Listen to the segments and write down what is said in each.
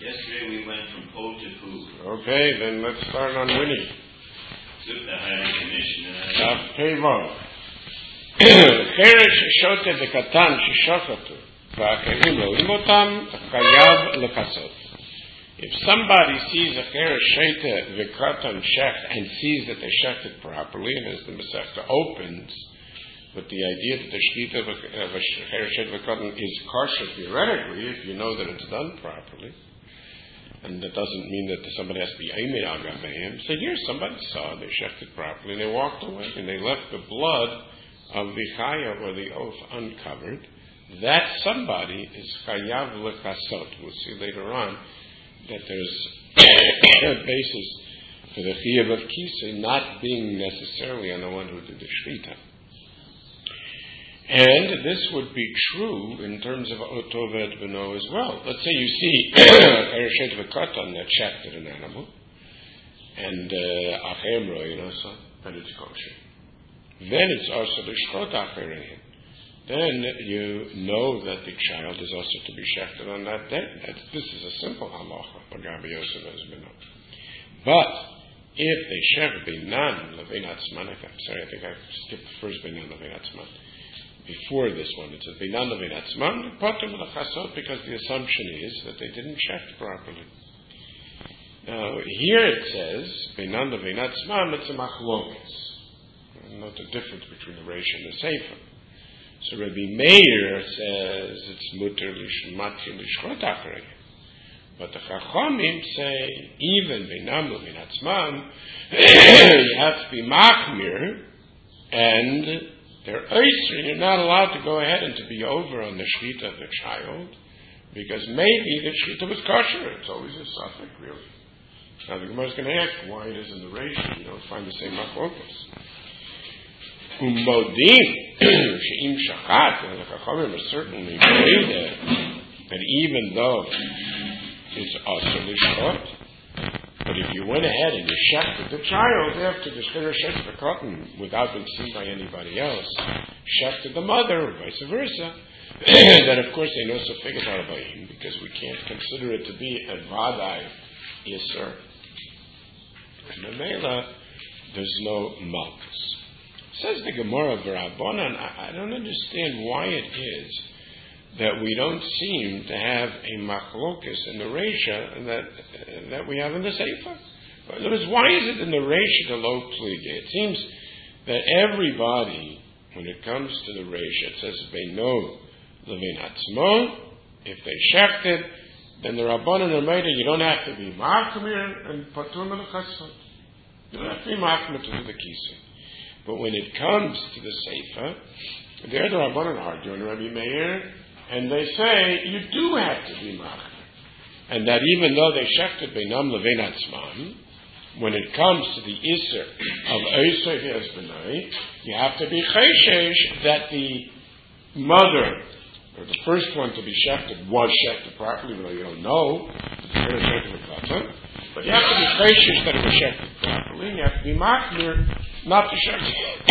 Yesterday we went from Po to Pu. Okay, then let's start on Winnie. Zutta Hare Mishnah. Daf Tevon. Cheresh shote de katan shishachatu va'acherim lo'im otam chayav lekasot. If somebody sees a cheresh shote de katan shech and sees that they shecht it properly, and as the Masechta opens with the idea that the shechita of a cheresh shote de katan is kosher theoretically, if you know that it's done properly. And that doesn't mean that somebody has to be aiming al gabeim. So here somebody saw, they shechted properly, and they walked away, and they left the blood of the chaya or the oath uncovered. That somebody is chayav lekasot. We'll see later on that there's a basis for the chayav of kisei not being necessarily on the one who did the shvita. And this would be true in terms of Otoved Beno as well. Let's say you see Ereshet V'Katan that shechted an animal, and Achem Ro'inosa, and it's kosher. Then it's also the Shchot Acherein. Then you know that the child is also to be shechted on that day. This is a simple halacha, B'Gabi Yosef as Beno. But if they shech Beinan Levein Atzman, I think I skipped the first Beinan Levein Atzman. Before this one, it says Beinan Levein Atzman, Potem L'Chasot, because the assumption is that they didn't check properly. Now here it says Beinan Levein Atzman, it's a machlokes. Note the difference between the Reish and the Sefer. So Rabbi Meir says it's muter lishmatri lishchot achrei, but the Chachamim say even Beinan Levein Atzman you have to be machmir, and they're oyster, you're not allowed to go ahead and to be over on the shvita of the child, because maybe the shvita was kosher. It's always a suffix, really. Now the Gemara is going to ask why it is in the ratio. You don't find the same machlokas. Umodim she'im shachat, and the Chachamim are certainly there that even though it's also lishchot, but if you went ahead and you shechted the child after the cheresh the cotton without being seen by anybody else, shechted the mother, or vice versa, then of course they know Sofegat Arbaim, because we can't consider it to be a vadai yisur. And the Mela, there's no malchus. Says the Gemara V'Rabbanan, I don't understand why it is that we don't seem to have a machlokas in the Reisha that we have in the Sefer. In other words, why is it in the Reisha the low pliga? It seems that everybody, when it comes to the Reisha, it says Beino Levein Atzmon. If they shechted, then the Rabbanan are made, you don't have to be machmir and patur melechasot. You don't have to be machmir to do the kisei. But when it comes to the Sefer, there the Rabbanan argue in Rabbi Meir, and they say you do have to be machmir, and that even though they shechted Beinam Levein Atzman, when it comes to the iser of Eisei V'Ezbenai, you have to be cheshesh that the mother, or the first one to be shechted, was shechted properly, even though you don't know, but you have to be cheshesh that it was shechted properly, and you have to be machmir not to shecht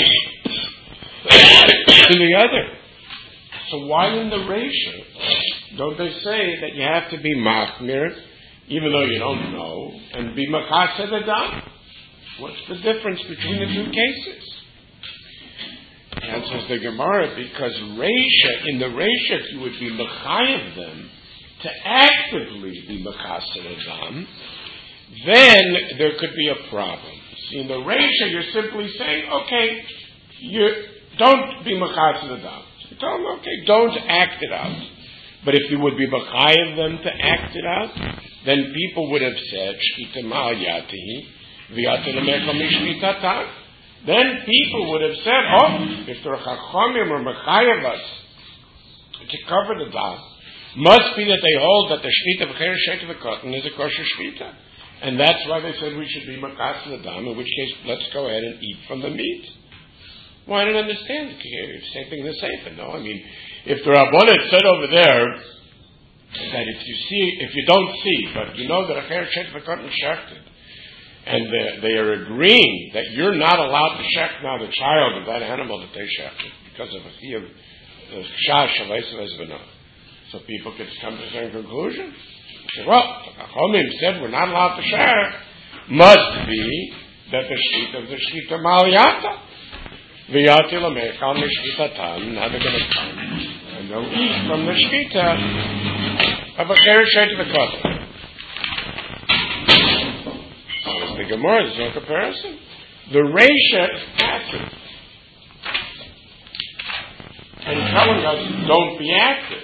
to the other. So why in the Reisha don't they say that you have to be machmir, even though you don't know, and be makaseh adam? What's the difference between the two cases? Answers the Gemara, because Reisha, in the Reisha you would be mechayev them to actively be makaseh adam, then there could be a problem. See, in the Reisha you're simply saying, okay, you don't be makaseh adam. Tell them, okay, don't act it out. But if you would be b'chayev them to act it out, then people would have said, Shkita ma'al yatihi, v'yati l'mecha mishvitatan. Then people would have said, if the Chachamim are b'chayev us to cover the dam, must be that they hold that the shvita b'cheresh v'katan is a kosher shvita. And that's why they said we should be makaseh the dam, in which case, let's go ahead and eat from the meat. Well, I don't understand. Same thing in the Sefer. No, I mean, if the Rabbanan said over there that if you don't see, but you know that a cheresh v'katan is shechted, and they are agreeing that you're not allowed to shecht now the child of that animal that they shechted because of a fee of shash of Eisei V'Ezbenah. So people could come to the same conclusion. Well, Chachamim said we're not allowed to share. Must be that the shechita of the shechita maliyata. V'yati lamechal mishchitatan. Now they're going to come and they'll eat from the shechita of a chereshet of the kotel. So the Gemara, there's no comparison. The Reisha is passive and telling us don't be active.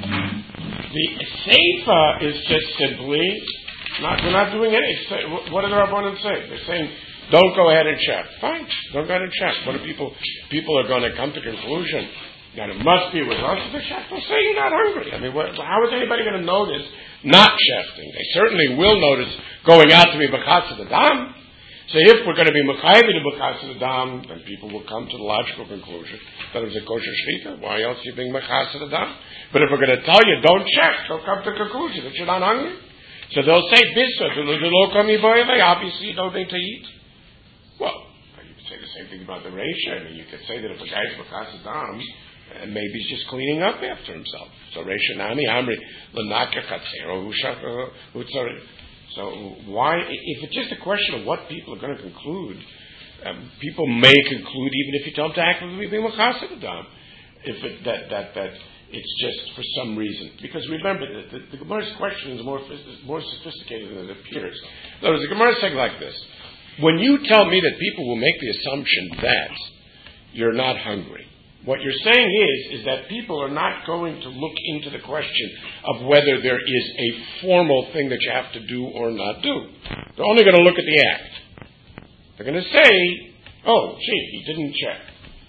The Seifa is just simply we're not doing anything. What do the Rabbanan say? They're saying don't go ahead and check. Fine, don't go ahead and check. What are people are going to come to conclusion that it must be with us to check? They'll say you're not hungry. I mean, how is anybody going to notice not checking? They certainly will notice going out to be B'chatz of the Dam. So if we're going to be Mechayev to B'chatz of the Dam, then people will come to the logical conclusion that it was a kosher shechita. Why else are you being B'chatz of the Dam? But if we're going to tell you don't check, they'll come to the conclusion that you're not hungry. So they'll say, Bisa, obviously you don't need to eat. Well, you could say the same thing about the Reisha. I mean, you could say that if a guy's B'chatz of the Dam, maybe he's just cleaning up after himself. So Reisha Nami Amri L'Naka Chatzero Hutzari. So why, if it's just a question of what people are going to conclude, people may conclude even if you tell them to actively be B'chatz of the Dam, if that it's just for some reason. Because remember, the Gemara's question is more sophisticated than it appears. In other words, the Gemara is saying like this. When you tell me that people will make the assumption that you're not hungry, what you're saying is that people are not going to look into the question of whether there is a formal thing that you have to do or not do. They're only going to look at the act. They're going to say, oh, gee, he didn't check.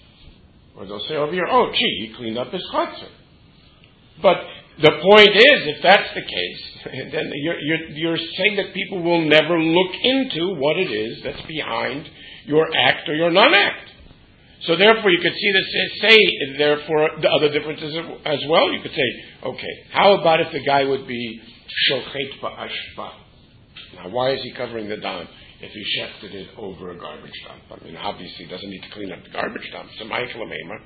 Or they'll say over here, oh, gee, he cleaned up his chutzner. But the point is, if that's the case, then you're saying that people will never look into what it is that's behind your act or your non-act. So therefore, you could see this say therefore the other differences as well. You could say, okay, how about if the guy would be shochet ba'ashba? Now, why is he covering the dam if he shefted it over a garbage dump? I mean, obviously, he doesn't need to clean up the garbage dump. It's a ma'ik l'meima.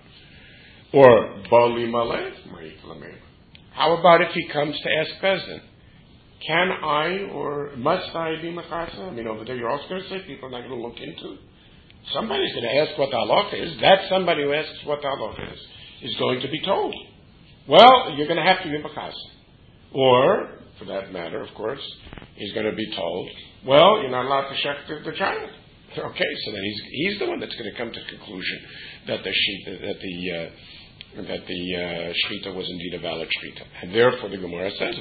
Or bali maleh ma'ik l'meima. How about if he comes to ask Bezdin? Can I or must I be mechasa? I mean, over there, you're also going to say people are not going to look into it. Somebody's going to ask what the halacha is. That somebody who asks what the halacha is going to be told. Well, you're going to have to be mechasa. Or, for that matter, of course, he's going to be told, well, you're not allowed to check the child. Okay, so then he's the one that's going to come to the conclusion that the shechita was indeed a valid shechita. And therefore the Gemara says,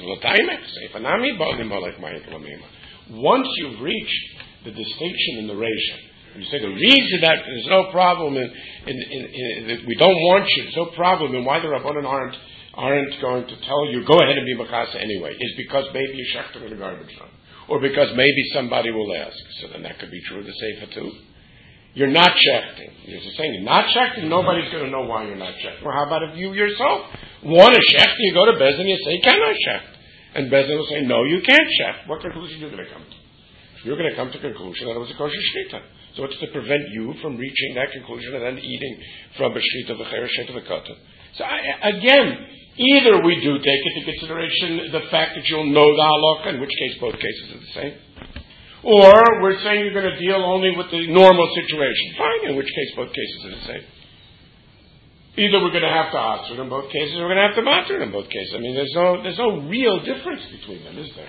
once you've reached the distinction in the Reisha, you say the reason that there's no problem in we don't want you, there's no problem in why the Rabbanan aren't going to tell you, go ahead and be Makasa anyway, is because maybe you shechted in the garbage dump. Or because maybe somebody will ask. So then that could be true of the Seifa too. You're not checking. You're just saying you're not checking, nobody's going to know why you're not checking. Well, how about if you yourself want to check, you go to Bezdin and you say, can I check? And Bezdin will say, no, you can't check. What conclusion are you going to come to? You're going to come to the conclusion that it was a kosher shechita. So it's to prevent you from reaching that conclusion and then eating from a shechita of the chereshet of the katan. So again, either we do take into consideration the fact that you'll know the halakha, in which case both cases are the same. Or we're saying you're going to deal only with the normal situation. Fine, in which case both cases are the same. Either we're going to have to answer in both cases, or we're going to have to matter in both cases. I mean, there's no real difference between them, is there?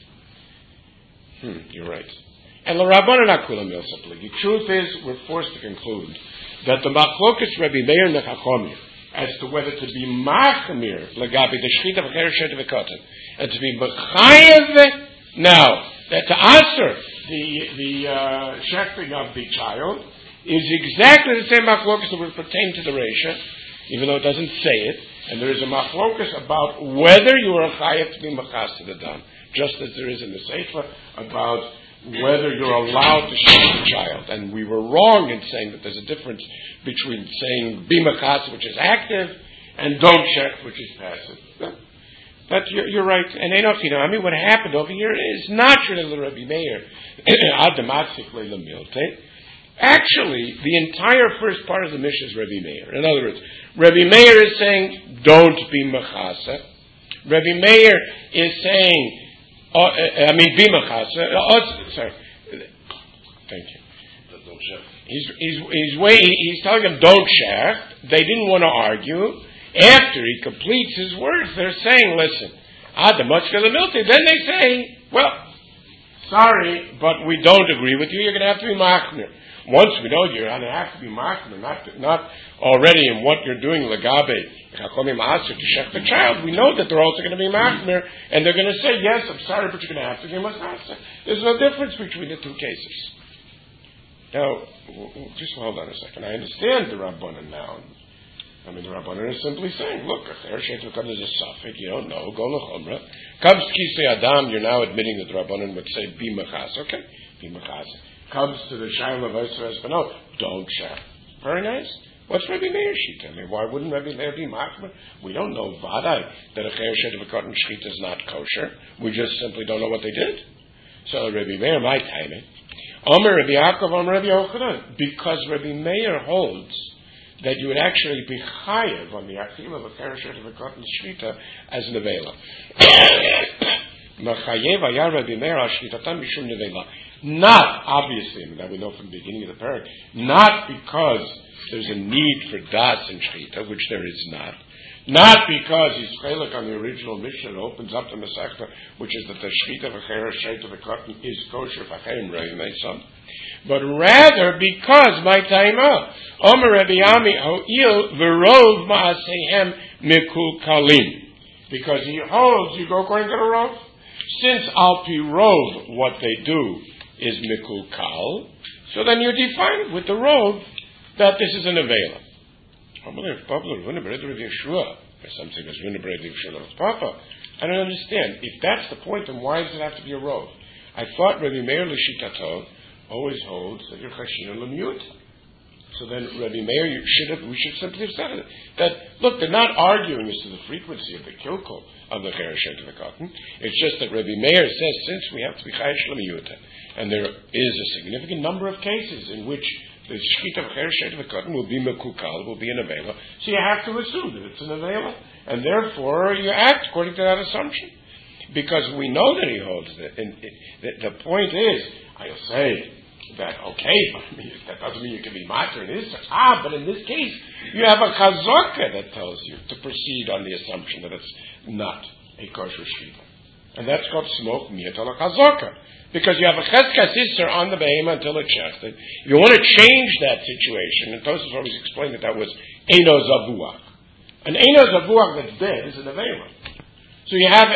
You're right. And the Rabbanan Akulam Yosef, the truth is, we're forced to conclude that the Machlokas Rabbi Meir and the Chachamim, as to whether to be Machmir, Lagabi, the Shechita of Chereshet of Katan, and to be Mechayev, now, that to answer the shechting of the child is exactly the same machlokas that would pertain to the Reisha, even though it doesn't say it, and there is a machlokas about whether you are chayav to be machas to the dam, just as there is in the Seifa about whether you're allowed to shecht the child. And we were wrong in saying that there's a difference between saying be machas, which is active, and don't shecht, which is passive. But you're right. And I mean, what happened over here is not the Rabbi Meir, Adamatzikle Lamilte. Actually, the entire first part of the Mishnah is Rabbi Meir. In other words, Rabbi Meir is saying, don't be machasa. Rabbi Meir is saying, Sorry. Thank you. He's telling them don't share. They didn't want to argue. After he completes his words, they're saying, listen, the muchka the milti. Then they say, well, sorry, but we don't agree with you. You're going to have to be machmir. Once we know you're going to have to be machmir, not already in what you're doing, legabe, chakomim aser to shech the child, we know that they're also going to be machmir, and they're going to say, yes, I'm sorry, but you're going to have to give us aser. There's no difference between the two cases. Now, just hold on a second. I understand the Rabbanan now. I mean, the Rabbanan is simply saying, look, if there is a suffix, you don't know, go l'chumrah. Comes kisei adam, you're now admitting that the Rabbanan would say, be mechaz. Okay, be mechaz. Comes to the Shaila of Esra, no, don't share. Very nice. What's Rabbi Meir Shita? I mean, why wouldn't Rabbi Meir be machmir? We don't know vadai that a cher shet of a cotton shchita is not kosher. We just simply don't know what they did. So Rabbi Meir, my timing. Omer Rabbi Yaakov, Omer Rabbi Yochanan, because Rabbi Meir holds that you would actually be chayev on the achil of a cher of a cotton shchita as nevela. Machayev ayar Rabbi Meir al shchitatam mishum nevela. Not, obviously, that we know from the beginning of the parak, not because there's a need for das and shchita, which there is not. Not because he's chelek on the original Mishnah opens up the Masechta, which is that the shchita of a cher of a cotton is kosher v'chein re'imesam. But rather because my taima, Omer Rabbi Ami ho'il v'rov ma'asehem mikul kalim. Because he holds, you go according to the rov. Since al pi rov, what they do is mikul kal, so then you define it with the rov that this is an avela. I don't understand. If that's the point, then why does it have to be a rov? I thought Rabbi Meir l'shitato always holds that you're chashin l'miut. So then Rabbi Meir, we should simply have said it. That, look, they're not arguing as to the frequency of the kilkul of the chereshet of the cotton. It's just that Rabbi Meir says, since we have to be chayish l'miut, and there is a significant number of cases in which the shchita of chereshet of the cotton will be mekukal, will be an avela, so you have to assume that it's an avela, and therefore you act according to that assumption. Because we know that he holds it. And the point is, I'll say that, okay, but that doesn't mean you can be matter in this. But in this case, you have a chazaka that tells you to proceed on the assumption that it's not a kosher shchita. And that's called smoke miyat ala chazaka. Because you have a cheskas isser on the behema until it's shechted. If you want to change that situation, and Tosfos always explained that was eino zavuach. An eino zavuach that's dead is an avela. So you have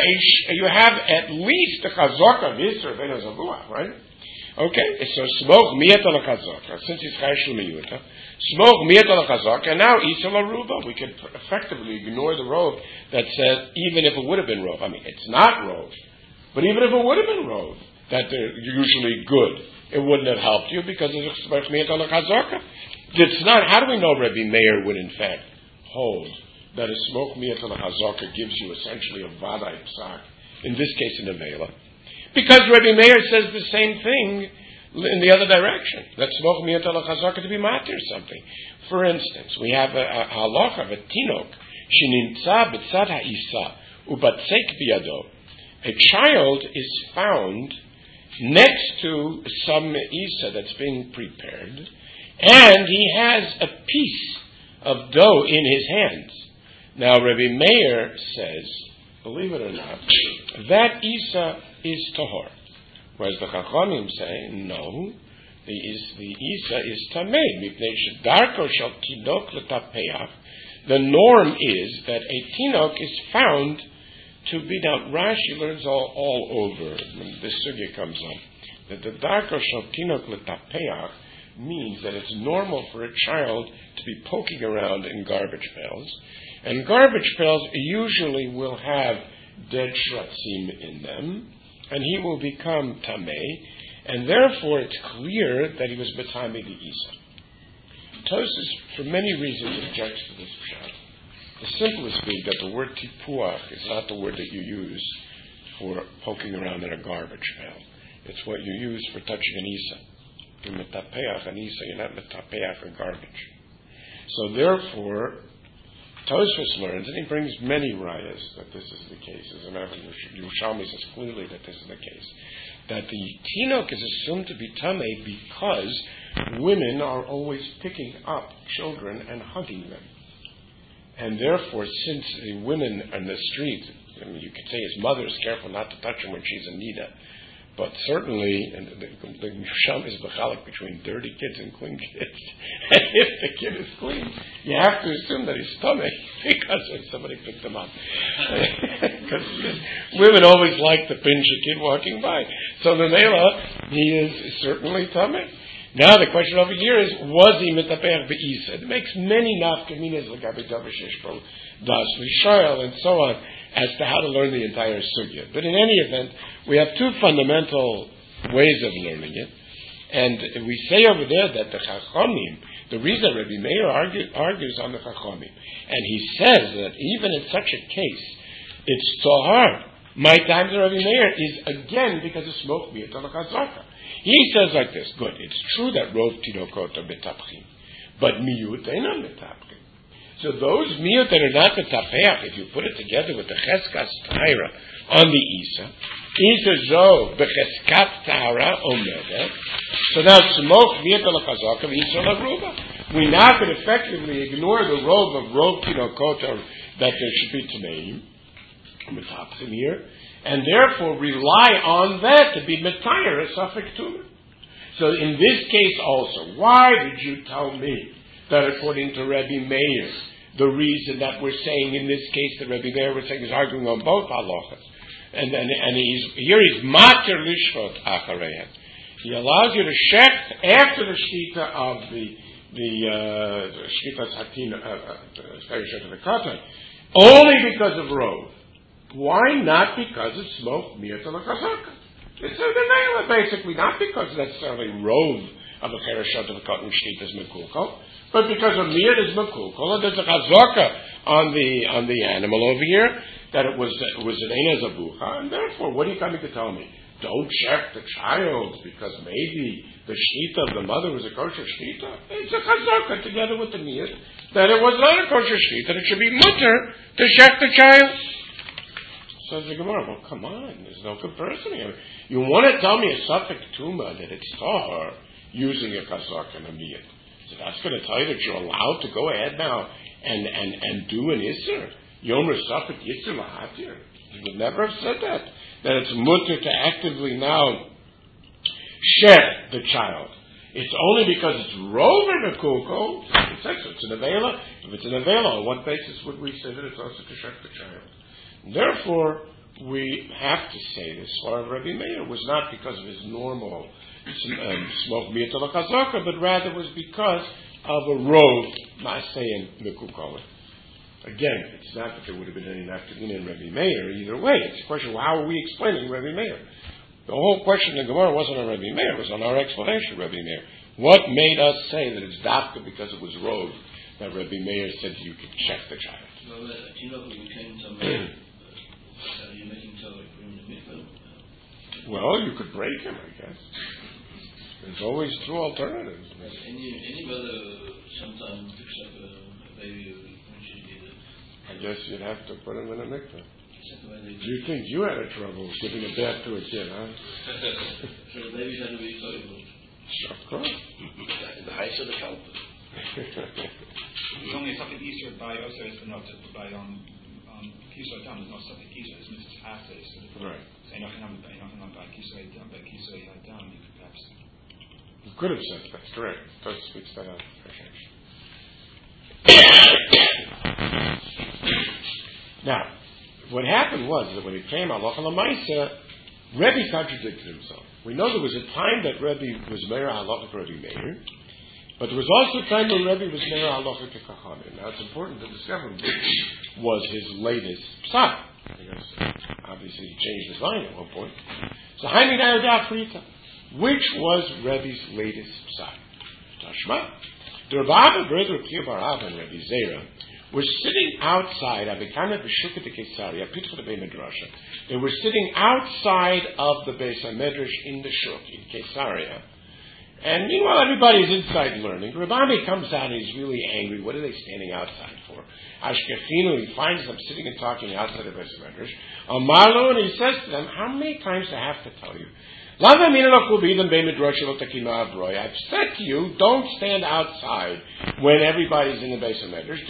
at least a chazaka of isser of eino zavuach, right? Okay, so smoke miyat ala chazaka. Since it's chayish l'miyuta, smoke miyat ala chazaka, and now isser l'ruba. We can effectively ignore the rov that says even if it would have been rov. I mean, it's not rov, but even if it would have been rov, that they're usually good, it wouldn't have helped you because it's smoke miyat ala chazaka. It's not. How do we know Rabbi Meir would in fact hold that a smoke miyat ala chazaka gives you essentially a vadai psak? In this case, an avela. Because Rabbi Meir says the same thing in the other direction. That smoke miyat ala chazaka to be matir something. For instance, we have a halacha of a tinok shenimtza b'tzad ha'isa ubatzek biyado. A child is found next to some isa that's being prepared, and he has a piece of dough in his hands. Now, Rabbi Meir says, believe it or not, that isa is tahor. Whereas the Chachamim say, no, the isa is tamei, mipnei shedarko shel tinok letapeach. The norm is that a tinok is found to be, now Rashi learns all over, when this sugya comes up, that the darko shel tinok letapeach means that it's normal for a child to be poking around in garbage pails, and garbage pails usually will have dead shratzim in them, and he will become tamei, and therefore it's clear that he was betame the isa. Tosfos, for many reasons, objects to this pshat. The simplest being that the word tipuach is not the word that you use for poking around in a garbage pail. It's what you use for touching an isa. You're metapeach an isa, you're not metapeach a garbage. So therefore, Tosfos learns, and he brings many rayas that this is the case. As a matter of fact, Yerushalmi says clearly that this is the case. That the Tinok is assumed to be Tameh because women are always picking up children and hugging them. And therefore, since the women in the street, I mean, you could say his mother is careful not to touch him when she's in Nida. But certainly, the Sham is b'chalik between dirty kids and clean kids. And if the kid is clean, you have to assume that he's stomach because when somebody picked him up. Because women always like to pinch a kid walking by. So the Mela, he is certainly tummy. Now the question over here is, was he mitaper be'isa? It makes many nafkaminas like Abidavashishpo, Das Mishael, and so on, as to how to learn the entire sugya. But in any event, we have two fundamental ways of learning it. And we say over there that the Chachamim, the reason Rabbi Meir argues on the Chachamim, and he says that even in such a case, it's so hard. My time to Rabbi Meir is again because of smoke miyut on the chazaka. He says like this, good, it's true that rov tinokot are metapchim, but miyut ain't metapchim. So those miyut that are not metapech, if you put it together with the cheskas tahira on the isa zo becheskat tahara omedet. So now smoke miyut on the chazaka isa laruba. We now can effectively ignore the rov of rov tinokot that there should be tameim. Metapchim here, and therefore rely on that to be metayr a suffix tumor. So in this case also, why did you tell me that according to Rabbi Meir, the reason that we're saying in this case that Rabbi Meir we're saying is arguing on both halachas, and he's mater lishvot acharehem. He allows you to shecht after the shita of the shita's hatin the katan, only because of rov. Why not? Because it's smoke miyut on the chazaka. It's the name, basically, not because necessarily rov of the chereshot of the cotton sheet is mekulkal, but because of miyut is mekulkal, and there's a chazaka on the animal over here that it was an eina zabucha, and therefore, what are you coming to tell me? Don't check the child because maybe the shita of the mother was a kosher shita. It's a chazaka together with the miyut that it was not a kosher shita. It should be mutter to check the child. Says the Gemara, well, come on, there's no comparison here. You want to tell me a suffix tuma that it's tahar using a kazak and a miyut. So that's going to tell you that you're allowed to go ahead now and do an isser. Yomer suffix yisser lahatir. You would never have said that. That it's mutter to actively now shech the child. It's only because it's rover the kuko. It says so. It's an avela. If it's an avela, on what basis would we say that it's also to shech the child? Therefore, we have to say this. Rabbi Meir was not because of his normal smoke miyut al chazaka, but rather was because of a rov ma'asein mekukola. Again, it's not that there would have been any naftalina in Rabbi Meir either way. It's a question of how are we explaining Rabbi Meir? The whole question in the Gemara wasn't on Rabbi Meir; it was on our explanation of Rabbi Meir. What made us say that it's dafka because it was rov that Rabbi Meir said you could check the child? Well, well, you could break him, I guess. There's always two alternatives. Any mother sometimes picks up a baby when she needs it. I guess you'd have to put him in a mikveh. You think you had a trouble giving a bath to a kid, huh? So the baby had to be toilet. Of course. The height of the help. There's only a second Easter by Osir is not to by Kisoi Dam. There's no second Easter. It's Mrs. After. Right. So you're not going to by Kisoi Dam. By Kisoi Dam, you could perhaps. You could have said that's correct. Does speaks that out. Now, what happened was that when it came Halacha L'Maisa, Rebbe contradicted himself. We know there was a time that Rebbe was Meir Halacha for Rebbe Meir. But there was also a time when Rebbe was Meir Halacha to Kachanim. Now it's important to discover which was his latest psak. Because obviously he changed his mind at one point. So Haini Nayodach Frita. Which was Rebbe's latest psak? Tashma. The Rabbi brother of Bar Abba and Rebbe Zera were sitting outside Abikana B'Shukah de Kesaria, Pitcha de Beit Midrasha. They were sitting outside of the Beis HaMedrash in the Shuk in Kesaria. And meanwhile, everybody's inside learning. Rabbi comes out and he's really angry. What are they standing outside for? Ashkefinu, he finds them sitting and talking outside of Beis Medrash. Amarlo, and he says to them, how many times do I have to tell you? I've said to you, don't stand outside when everybody's in the Beis Medrash.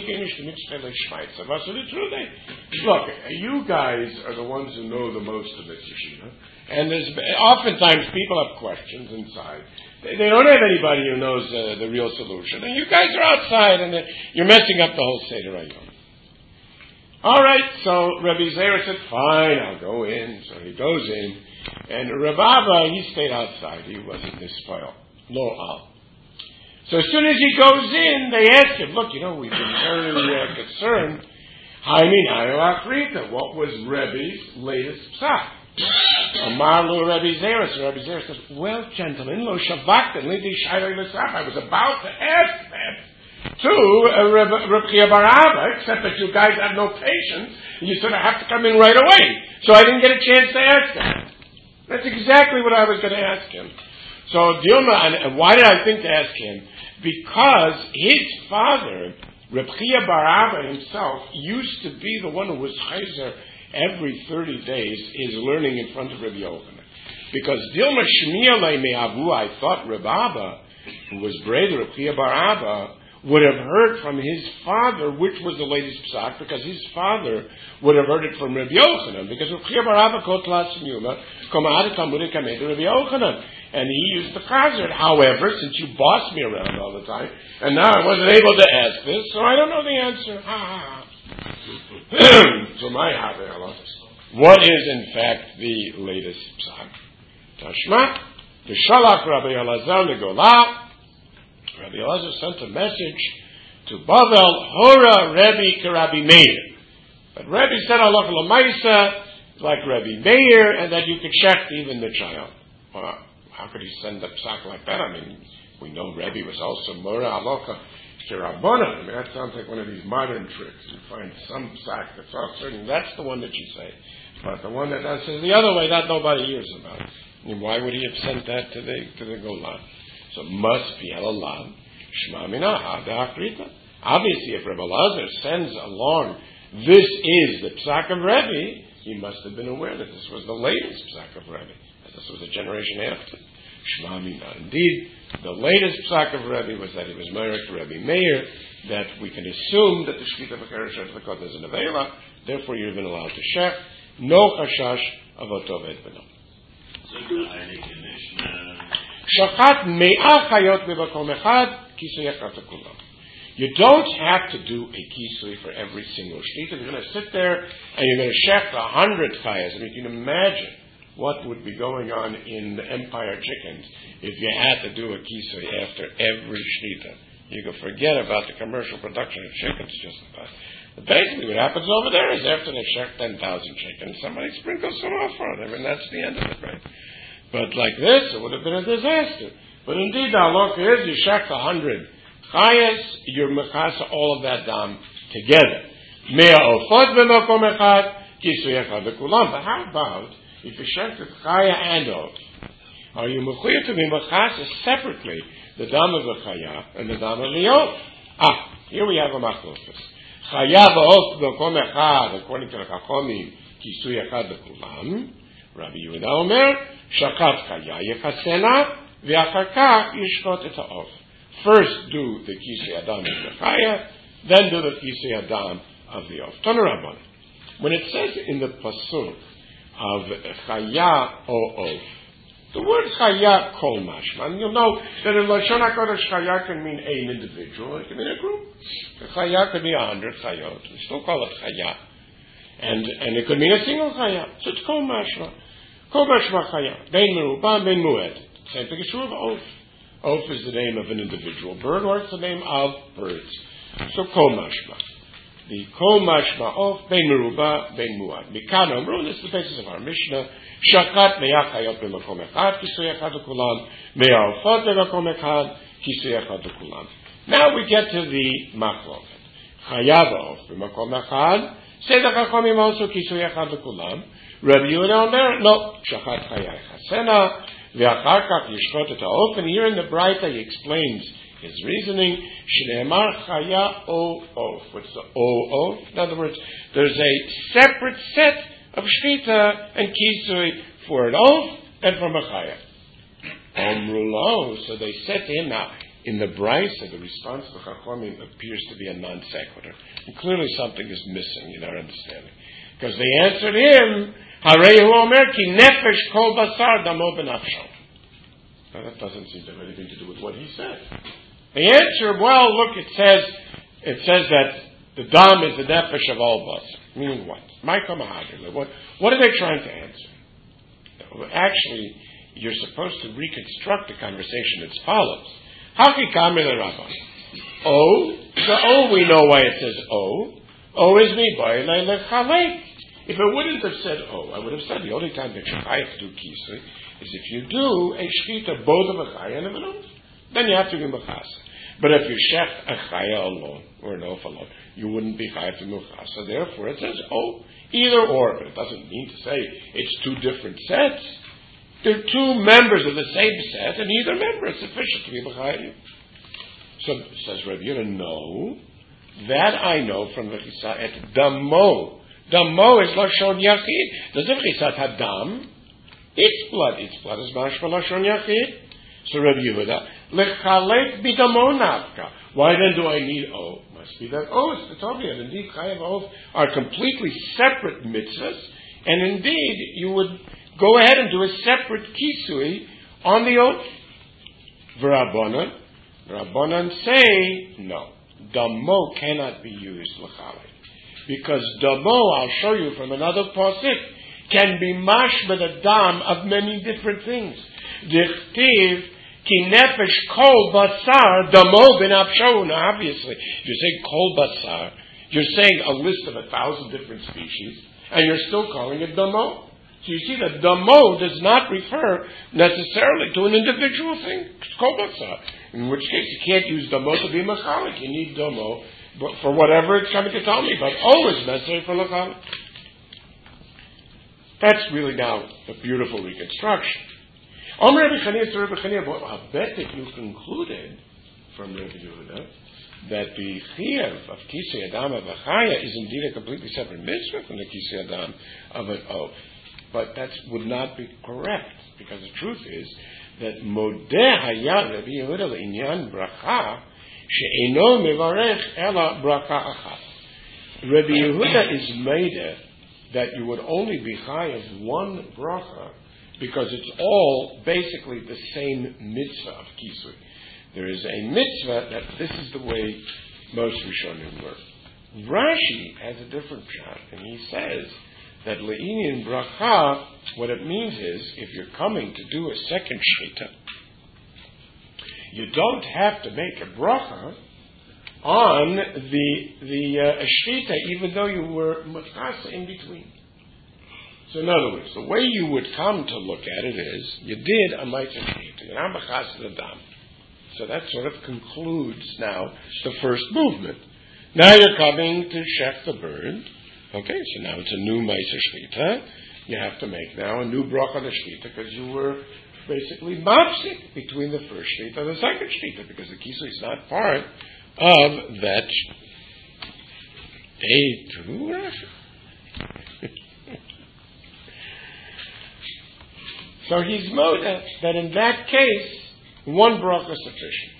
Look, you guys are the ones who know the most of this yeshiva. And there's oftentimes people have questions inside. They don't have anybody who knows the real solution. And you guys are outside and you're messing up the whole Seder Hayom. All right, so Rabbi Zera said, fine, I'll go in. So he goes in. And Rav Abba, he stayed outside. He wasn't this spoiled. Lo al. So as soon as he goes in, they ask him, look, we've been very concerned. What was Rebbe's latest psak? Amarlu Rabbi Zera. So Rabbi Zera says, well, gentlemen, lo shavaktan lidi shayloi l'saf. I was about to ask that to Reb Chia bar Abba, except that you guys have no patience, and you said I have to come in right away. So I didn't get a chance to ask that. That's exactly what I was going to ask him. So Dilma, and why did I think to ask him? Because his father, Reb Chia bar Abba himself, used to be the one who was chayzer every 30 days is learning in front of Rabbi Yochanan. Because Dilma Shmiya Me'avu, I thought Reb Abba, who was brother of Reb Chia bar Abba, would have heard from his father which was the latest psak, because his father would have heard it from Rabbi Yochanan, because Reb Chia bar Abba called Tlas Yuma, Komad Talmud Kamei Rabbi Yochanan, and he used the chazard. However, since you boss me around all the time, and now I wasn't able to ask this, so I don't know the answer. So my Havela, what is in fact the latest psak? Tashma, the Shalach Rabbi Elazar Legolah. Rabbi Elazar sent a message to Bavel, Hora Rebbe to Rabbi Meir. But Rebbe said Allah Lamaisa, like Rabbi Meir, and that you could check even the child. Well, how could he send a psak like that? I mean, we know Rebbe was also Mora Aloka Kirabona. I mean, that sounds like one of these modern tricks. You find some psak that's all certain. That's the one that you say. But the one that says the other way, that nobody hears about. I mean, why would he have sent that to the Golan? So it must be Elalad, Shema Minah, De'achrita. Obviously, if Rebbe Elazar sends along, this is the psak of Rebbe, he must have been aware that this was the latest psak of Rebbe, that this was a generation after. Shema Minah. Indeed, the latest psak of Rebbe was that he was married to Rebbe Meir, that we can assume that the Shkita of Akeresh Lekot is an Avela, therefore you're even allowed to shech. No chashash of Otov Et Beno. Shachat me'ah chayot bebakom echad, kisui echad kulam. You don't have to do a kisui for every single shtita. You're going to sit there and you're going to shech 100 chayas. I mean, you can imagine what would be going on in the Empire Chickens if you had to do a kisui after every shtita. You can forget about the commercial production of chickens just about. But basically what happens over there is after they've shech 10,000 chickens, somebody sprinkles some off on them, and that's the end of it, right? But like this, it would have been a disaster. But indeed, the halacha is you shech 100 chayas, you're mechasa all of that dam together. Mea ofot b'makom echad, kisui echad v'kulam. But how about if you shech the chaya and off? Are you mechuyev to be mechasa separately the dam of the chaya and the dam of the off? Here we have a machlokes. Chaya v'of b'makom echad, according to the Chachomim, kisui echad v'kulam. Rabbi Yehuda Omer, Shakat Chaya Yechasena, V'achar Kach Yishkot Et Ha'of. First do the Kisui Adam of the Chaya, then do the Kisui Adam of the Off. Tanu Rabban. When it says in the pasuk of Chaya O Of, the word Chaya Kol Mashman, you'll know that in Lashon HaKodesh Chaya can mean an individual, it can mean a group. The Chaya could be 100 Chayot. We still call it Chaya. And it could mean a single chaya. So it's kol mashma. Kol mashma chaya. Bein merubah, bein mued. Same thing is true of oaf. Oaf is the name of an individual bird, or it's the name of birds. So kol mashma. The kol mashma oaf, bein merubah, bein mued. Mikan omru, this is the basis of our Mishnah. Shakat me'ah chayot b'makom echad, kisui echad v'kulam. Me'ah ofot b'makom echad, kisui echad v'kulam. Now we get to the machloket. Chaya v'of b'makom echad. Say the Chachomim also kisui echad v'kulam. Rabbi Yehuda Omer, no, shachat chaya echasena, V'achar kach yishchot et ha'of, and here in the Braita he explains his reasoning. Shneimar chaya o of. What's the o of? In other words, there's a separate set of shchita and kisui for an oath and from a chaya. Omrulo, so they said to him, now, in the Braisa, the response to Chachamim appears to be a non sequitur. And clearly something is missing in our understanding. Because they answered him, Harehu Omer ki nefesh kol basar damo benafsho. Now that doesn't seem to have anything to do with what he said. They answer, well, look, it says that the dam is the nefesh of all basar. Meaning what? What are they trying to answer? Actually, you're supposed to reconstruct the conversation as follows. Hakikami le Rabbi. O, the O, we know why it says O. O is mi boy le chalek. If it wouldn't have said O, I would have said the only time that Shechayah do kisui is if you do a shchita both of a chaya and a menut. Then you have to be mechasa. But if you shech a chaya alone or an oaf alone, you wouldn't be chayav to mechasa. Therefore, it says O, either or. But it doesn't mean to say it's two different sets. They're two members of the same set, and either member is sufficient to be B'chayim. So, says Rabbi Yehuda, no. That I know from the Chisat et Damo. Damo is Lashon Yachid. Does it Chisat Hadam? Its blood is Mashma Lashon Yachid. So Rabbi Yehuda, Lechalek B'Damo Navka. Why then do I need O? Must be that O is the Tobia. Indeed, Chayav Oath are completely separate mitzvahs, and indeed, you would go ahead and do a separate kisui on the oath. V'Rabbanan say, no. Damo cannot be used l'chalek. Because Damo, I'll show you from another pasuk, can be mashma the dam of many different things. Dichtiv ki nefesh kol basar Damo b'nafsho. Now obviously, if you're saying kol basar, you're saying a list of 1,000 different species, and you're still calling it Damo. So you see that Damo does not refer necessarily to an individual thing. It's kol basar. In which case you can't use Damo to be machalik. You need Damo for whatever it's coming to tell me. But O is necessary for machalik. That's really now a beautiful reconstruction. I bet that you concluded from Rabbi Yehuda that the chiyuv of Kisei Adam of Achaya is indeed a completely separate mitzvah from the Kisei Adam of an oath. But that would not be correct, because the truth is that Modeh Hayad Rabbi Yehuda L'Inyan Bracha She'eno Mevarech Ela Bracha Achat. Rabbi Yehuda is made that you would only be chayav one bracha because it's all basically the same mitzvah of kisui. There is a mitzvah that this is the way most Rishonim were. Rashi has a different pshat, and he says that le'inyan bracha, what it means is, if you're coming to do a second shechita, you don't have to make a bracha on the shechita, even though you were machasa in between. So in other words, the way you would come to look at it is, you did a ma'aser shechita, you're not machasa the dam. So that sort of concludes now the first movement. Now you're coming to shech the bird. Okay, so now it's a new ma'aser shechita. You have to make now a new bracha on the shechita because you were basically mafsik between the first shechita and the second shechita because the kisui is not part of that. So he's moda that in that case, one bracha is sufficient.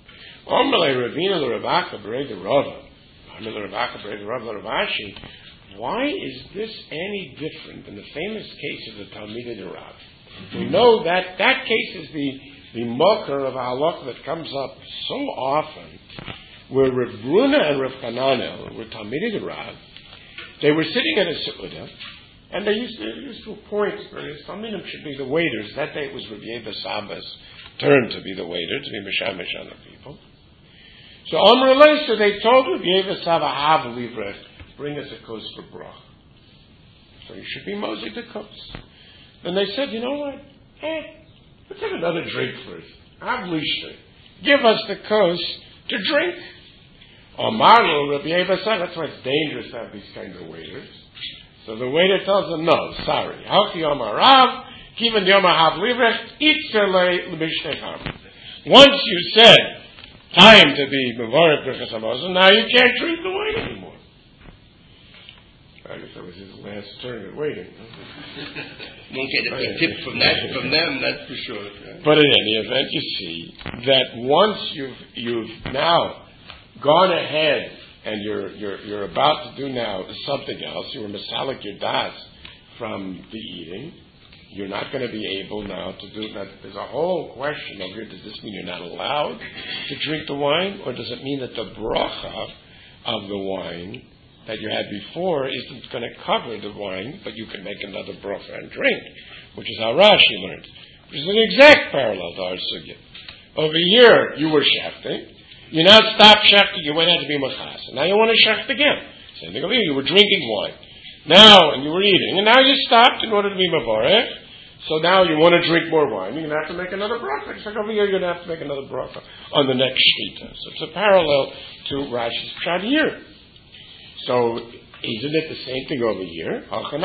Why is this any different than the famous case of the Talmidei Rav? We know that that case is the mocker of halakha that comes up so often, where Rav Bruna and Rav Hananel were Talmidei Rav. They were sitting at a seudah, and they used to appoint various Talmidim should be the waiters. That day it was Rav Yeva Sabba's turn to be the waiter, to be mishamish on the people. So Amr Elei, so they told Rav Yeva Sabba, have livrech, bring us a kos for brach. So you should be mosey the kos. And they said, you know what? Let's have another drink first. Have lishter. Give us the kos to drink. Amarlo, Rabbi Yeva said, that's why it's dangerous to have these kinds of waiters. So the waiter tells them, no, sorry. Haki Amarav, Kivan Yoma Hav Livrech, Itzerle L'Mishtecham. Once you said, time to be Mevorach Birchas Hamazon, now you can't drink the wine anymore. I guess that was his last turn at waiting. Won't get a big tip from them, that's for sure. Yeah. But in any event, you see that once you've now gone ahead and you're about to do now something else, you were masalik your das from the eating, you're not going to be able now to do that. There's a whole question over here. Does this mean you're not allowed to drink the wine, or does it mean that the bracha of the wine that you had before isn't going to cover the wine, but you can make another bracha and drink, which is how Rashi learned. Which is an exact parallel to our sugya. Over here, you were shechting. You now stopped shechting. You went out to be machas. And now you want to shecht again. Same thing over here. You were drinking wine. Now, and you were eating. And now you stopped in order to be mavarech. So now you want to drink more wine. You're going to have to make another bracha. Just like over here, you're going to have to make another bracha on the next shechita. So it's a parallel to Rashi's pshat here. So, isn't it the same thing over here?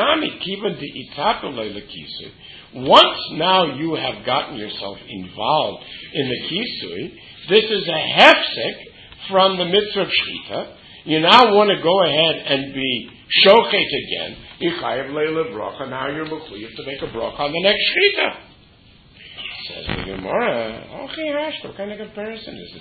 Once now you have gotten yourself involved in the kisui, this is a hefsek from the mitzvah of shechita. You now want to go ahead and be shochet again. Now you're mechuyev to make a bracha on the next shechita. Says the Gemara, what kind of comparison is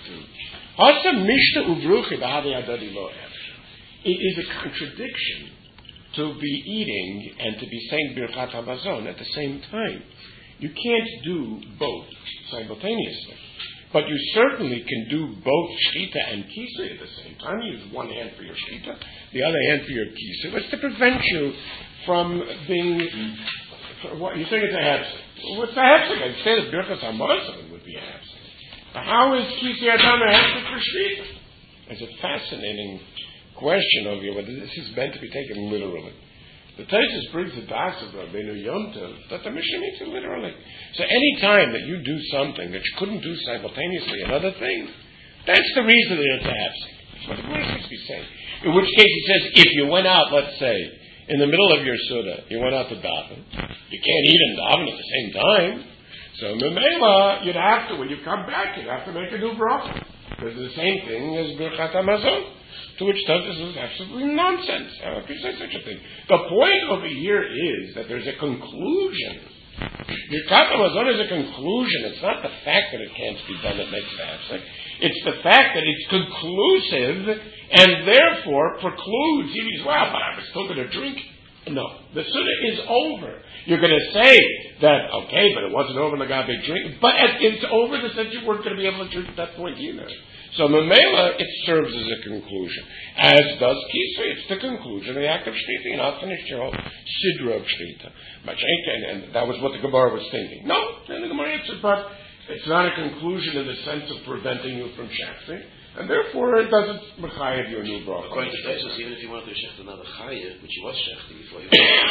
it? It is a contradiction to be eating and to be saying Birchat Hamazon at the same time. You can't do both simultaneously. But you certainly can do both Shechita and Kisui at the same time. You use one hand for your Shechita, the other hand for your Kisui. What's to prevent you from being... What, you think it's a Hepsik? What's a Hepsik? I'd say that Birchat Hamazon would be a Hepsik. How is Kisui Adam a Hepsik for Shechita? It's a fascinating question over here, whether this is meant to be taken literally. The Taisus brings the das of Rabbeinu Yom Tov that the Mishnah means it literally. So any time that you do something that you couldn't do simultaneously another thing, that's the reason that it's a hapsik. That's what the Gemara seems to be saying. In which case he says, if you went out, let's say, in the middle of your Suda, you went out to daven, you can't eat and daven at the same time. So Memela, you'd have to, when you come back, you'd have to make a new bracha. Because it's the same thing as Birchat Hamazon. To which this is absolutely nonsense. How can you say such a thing? The point over here is that there's a conclusion. Birkat Hamazon is a conclusion. It's not the fact that it can't be done that makes it hapsik. It's the fact that it's conclusive and therefore precludes. He means, well, but I'm still going to drink. No, the sunnah is over. You're going to say that, okay, but it wasn't over in the Gabe drink. But it's over in the sense you weren't going to be able to drink at that point either. So Memela, it serves as a conclusion. As does Kisui, it's the conclusion of the act of Shechita. You're not finished your whole Sidra of Shechita. And that was what the Gemara was thinking. No, then the Gemara answered, but it's not a conclusion in the sense of preventing you from shechting, and therefore it doesn't mechayev you a new bracha. According to Taisus, even if you wanted to shecht another chayev, which he was shechting before you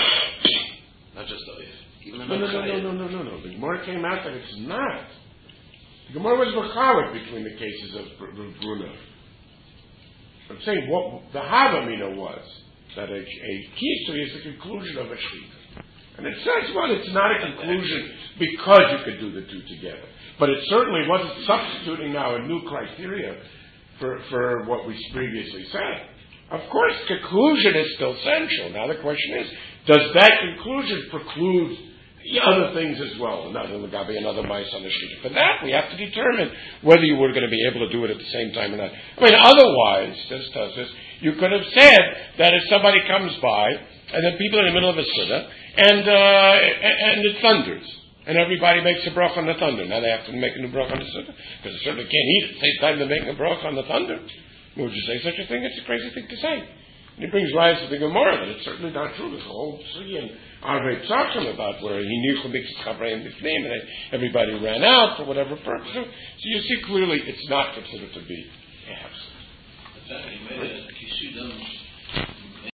not just the oif, even another chayev. No. The Gemara came out that it's not. The Gemara was mechalik between the cases of Bruna. I'm saying what the Havamina was, that a kisui is the conclusion of a shechita. And it says, well, it's not a conclusion because you could do the two together. But it certainly wasn't substituting now a new criteria for what we previously said. Of course, conclusion is still central. Now the question is, does that conclusion preclude other things as well? Another Lagabi, another mice on the sheet. For that, we have to determine whether you were going to be able to do it at the same time or not. I mean, otherwise, says Tosfos, you could have said that if somebody comes by, and then people are in the middle of a Siddur, and it thunders, and everybody makes a bracha on the thunder. Now they have to make a new bracha on the Siddur, because they certainly can't eat at the same time they're making a bracha on the thunder. Would you say such a thing? It's a crazy thing to say. And it brings rise to the Gemara that it's certainly not true. There's a whole Sugi and Arvei Tzachim about where he knew and everybody ran out for whatever purpose. So you see clearly it's not considered to be a hapsik. In fact, he made a kisudam